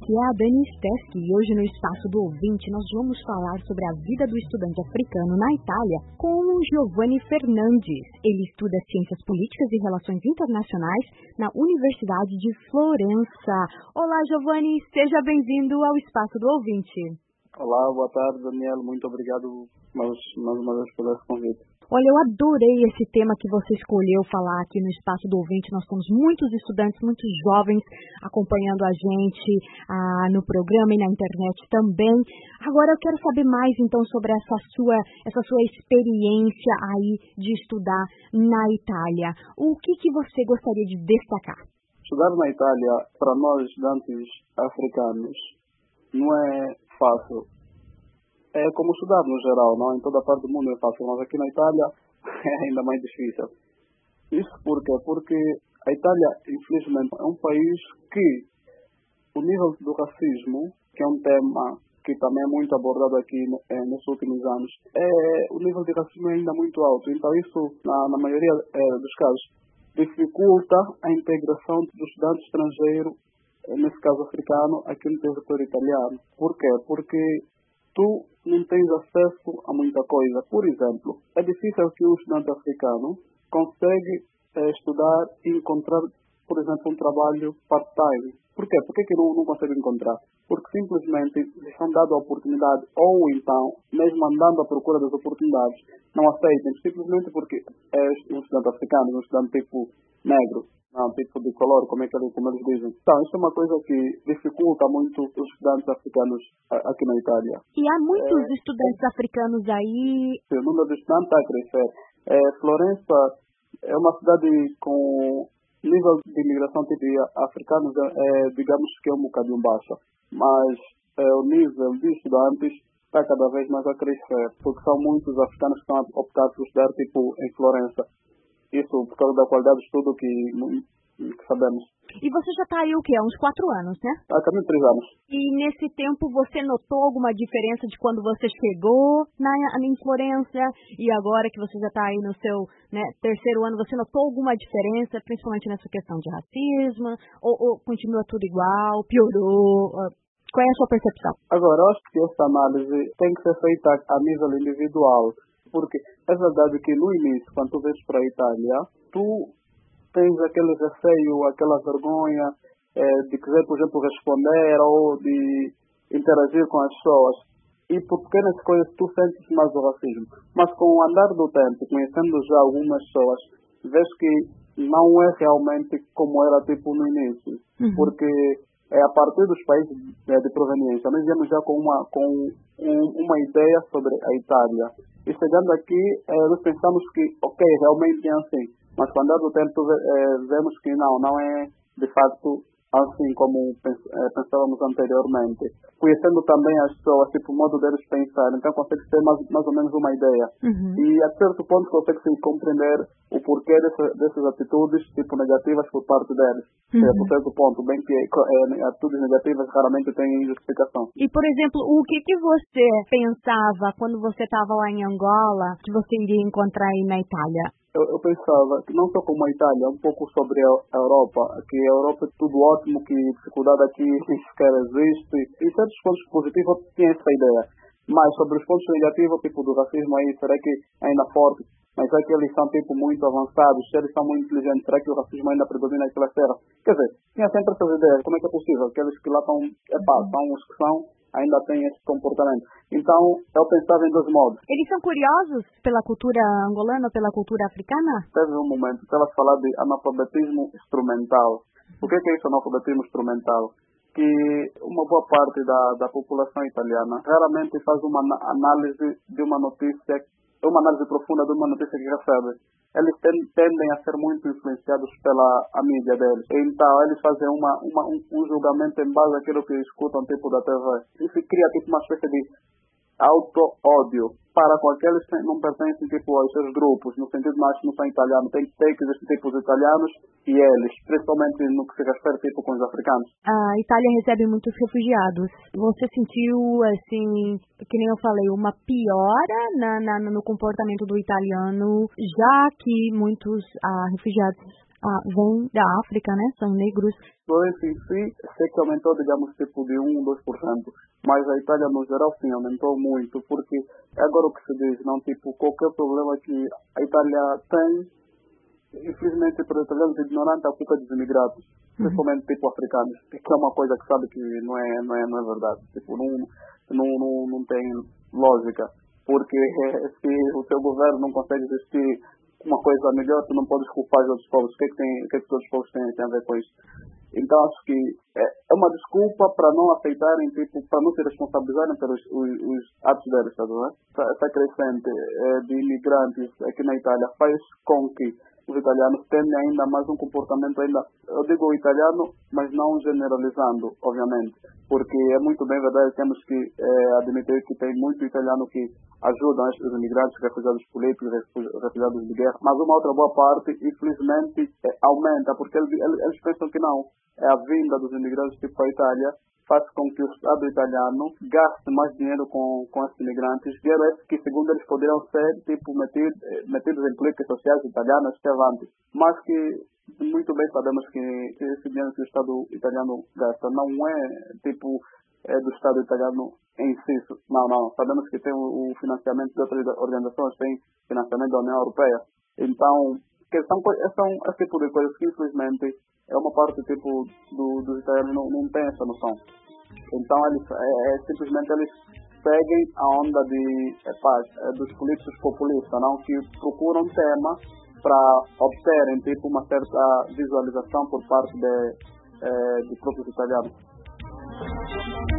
aqui é a Dani Steschi e hoje no Espaço do Ouvinte nós vamos falar sobre a vida do estudante africano na Itália com o Giovanni Fernandes. Ele estuda Ciências Políticas e Relações Internacionais na Universidade de Florença. Olá, Giovanni, seja bem-vindo ao Espaço do Ouvinte. Olá, boa tarde, Daniel. Muito obrigado mais uma vez por esse convite. Olha, eu adorei esse tema que você escolheu falar aqui no Espaço do Ouvinte. Nós temos muitos estudantes, muitos jovens acompanhando a gente no programa e na internet também. Agora eu quero saber mais, então, sobre essa sua experiência aí de estudar na Itália. O que você gostaria de destacar? Estudar na Itália, para nós estudantes africanos, não é fácil. É como estudar no geral, não? Em toda parte do mundo é fácil, mas aqui na Itália é ainda mais difícil. Isso por quê? Porque a Itália, infelizmente, é um país que o nível do racismo, que é um tema que também é muito abordado aqui nos últimos anos, o nível de racismo é ainda muito alto. Então isso, na maioria dos casos, dificulta a integração do estudante estrangeiro, nesse caso africano, aqui no território italiano. Por quê? Porque tu não tens acesso a muita coisa. Por exemplo, é difícil que o estudante africano consiga estudar e encontrar, por exemplo, um trabalho part-time. Por quê? Por que não consegue encontrar? Porque simplesmente lhes são dadas a oportunidade, ou então, mesmo andando à procura das oportunidades, não aceitam, simplesmente porque é um estudante africano, um estudante tipo negro. Tipo de color, como eles dizem. Então, isso é uma coisa que dificulta muito os estudantes africanos aqui na Itália. E há muitos estudantes africanos aí? O número de estudantes está a crescer. Florença é uma cidade com nível de imigração de africanos, digamos que é um bocadinho baixo. Mas o nível de estudantes está cada vez mais a crescer, porque são muitos africanos que estão a optar por estudar em Florença. Isso por causa da qualidade de estudo que sabemos. E você já está aí o quê? Há uns 4 anos, né? Há também 3 anos. E nesse tempo você notou alguma diferença de quando você chegou em Florença e agora que você já está aí no seu terceiro ano, você notou alguma diferença, principalmente nessa questão de racismo? Ou continua tudo igual, piorou? Qual é a sua percepção? Agora, eu acho que essa análise tem que ser feita a nível individual. Porque é verdade que no início, quando tu vens para a Itália, tu tens aquele receio, aquela vergonha de querer, por exemplo, responder ou de interagir com as pessoas. E por pequenas coisas tu sentes mais o racismo. Mas com o andar do tempo, conhecendo já algumas pessoas, vês que não é realmente como era no início. Uhum. Porque a partir dos países de proveniência, nós viemos já com uma ideia sobre a Itália. E chegando aqui, nós pensamos que, realmente é assim. Mas quando é do tempo, vemos que não é de facto assim como pensávamos anteriormente. Conhecendo também as pessoas, o modo deles pensar, então consegue ter mais ou menos uma ideia. Uhum. E a certo ponto consegue compreender o porquê dessas atitudes negativas por parte deles. Uhum. Por certo ponto, bem que atitudes negativas raramente têm justificação. E, por exemplo, o que você pensava quando você estava lá em Angola, que você iria encontrar aí na Itália? Eu pensava que não só como a Itália, um pouco sobre a Europa, que a Europa é tudo ótimo, que dificuldade aqui sequer existe. Em certos pontos positivos eu tinha essa ideia. Mas sobre os pontos negativos, do racismo aí, será que é ainda forte? Mas será que eles são muito avançados? Se eles são muito inteligentes, será que o racismo ainda predomina naquela terra? Quer dizer, tinha sempre essas ideias. Como é que é possível? Aqueles que lá são os que são, ainda têm esse comportamento. Então, eu pensava em 2 modos. Eles são curiosos pela cultura angolana ou pela cultura africana? Teve um momento que ela falava de analfabetismo instrumental. O que é isso, analfabetismo instrumental? Que uma boa parte da população italiana raramente faz uma análise de uma notícia, uma análise profunda de uma notícia que recebe. Eles tendem a ser muito influenciados pela mídia deles. Então, eles fazem um julgamento em base àquilo que escutam da TV. Isso cria uma espécie de auto-ódio para com aqueles que não pertencem aos seus grupos, no sentido mais que não são italianos. Tem que existir os italianos e eles, principalmente no que se refere com os africanos. A Itália recebe muitos refugiados. Você sentiu, assim, que nem eu falei, uma piora no comportamento do italiano, já que muitos refugiados vêm da África, né? São negros. Isso em si, sei que aumentou, digamos, tipo de 1, 2%, mas a Itália, no geral, sim, aumentou muito, porque é agora o que se diz, não, tipo, qualquer problema que a Itália tem, infelizmente, para os italianos ignorantes, a culpa dos imigrantes, principalmente, tipo, africanos, que é uma coisa que sabe que não é verdade, tipo, não tem lógica, porque se o teu governo não consegue existir uma coisa melhor, tu não podes culpar os outros povos. O que é que os outros povos têm a ver com isso? Então, acho que é uma desculpa para não aceitarem, tipo, para não se responsabilizarem pelos os atos deles, tá vendo? Essa crescente de imigrantes aqui na Itália faz com que os italianos tenham ainda mais um comportamento ainda, eu digo italiano, mas não generalizando, obviamente, porque é muito bem verdade, temos que admitir que tem muito italiano que ajudam os imigrantes, refugiados políticos, refugiados de guerra, mas uma outra boa parte, infelizmente, aumenta, porque eles pensam que não, é a vinda dos imigrantes tipo a Itália, faz com que o Estado italiano gaste mais dinheiro com esses imigrantes, dinheiro esse que, segundo eles, poderiam ser tipo, metidos em políticas sociais italianas que avantes, mas que muito bem sabemos que esse dinheiro que o Estado italiano gasta não é tipo do Estado italiano em si. Não. Sabemos que tem o financiamento de outras organizações, tem financiamento da União Europeia. Então, são esse tipo de coisas que, infelizmente, é uma parte tipo dos italianos não tem essa noção. Então, eles simplesmente eles seguem a onda dos políticos populistas, não, que procuram tema para obterem tipo uma certa visualização por parte de próprios italianos.